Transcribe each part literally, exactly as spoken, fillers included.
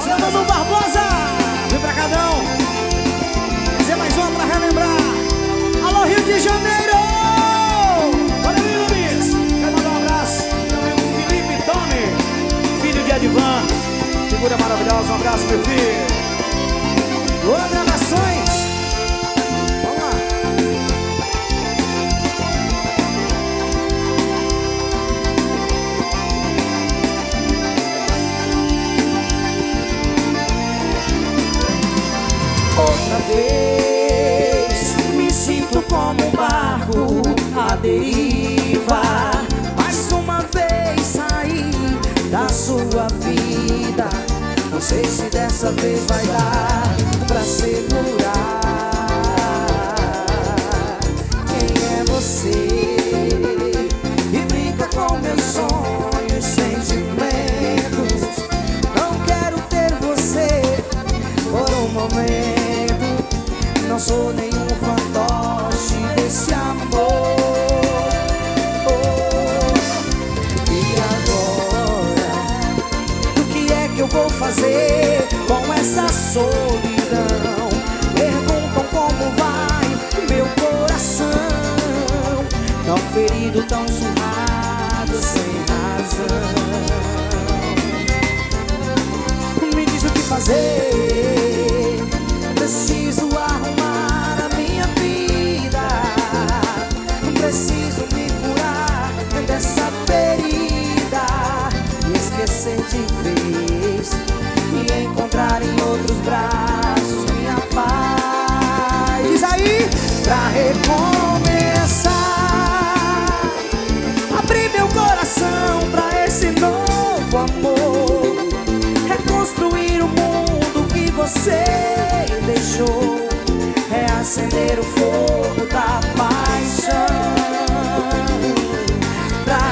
Brasil, Dudu Barbosa. Vem pra Cadão. Fazer mais uma pra relembrar. Alô, Rio de Janeiro. Olha aí, Luiz. Quero mandar um abraço. Meu amigo Felipe Tony, filho de Advan. Figura maravilhosa. Um abraço, meu filho. Boa gravações. Vamos lá. Outra vez me sinto como um barco à deriva. Mais uma vez saí da sua vida. Não sei se dessa vez vai dar pra segurar. Quem é você? E brinca com meus sonhos e sentimentos. Não quero ter você por um momento. Não sou nenhum fantoche desse amor. Oh, e agora? O que é que eu vou fazer com essa solidão? Perguntam como vai meu coração, tão ferido, tão surrado, sem razão. Me diz o que fazer. Preciso arrumar a minha vida. Preciso me curar dessa ferida e esquecer de vez e encontrar em outros braços minha paz. Diz aí. Pra recomeçar, abrir meu coração pra esse novo amor, reconstruir o mundo que você deixou, reacender o fogo da paixão. Pra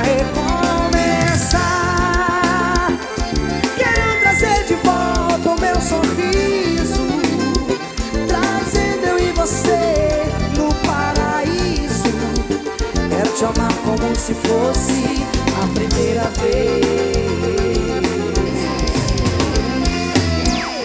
recomeçar, quero trazer de volta o meu sorriso, trazendo eu e você no paraíso. Quero te amar como se fosse a primeira vez.